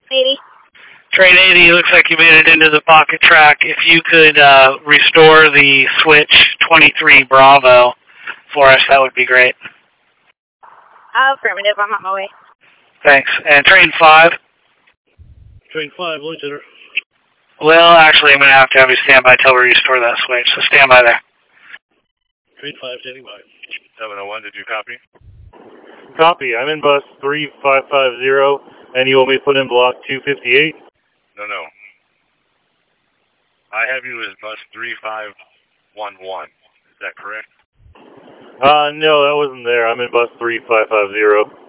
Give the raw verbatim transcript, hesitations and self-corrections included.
eighty. Train eighty, looks like you made it into the pocket track. If you could uh, restore the switch twenty-three Bravo for us, that would be great. Affirmative, I'm on my way. Thanks. And train five? Train five, locator. Well, actually, I'm going to have to have you stand by till we restore that switch, so stand by there. Train five, standing by. seven oh one, did you copy? Copy. I'm in bus three five five zero, and you want me to put in block two fifty-eight? No, no. I have you as bus three five one one. Is that correct? Uh, no, that wasn't there. I'm in bus three five five zero.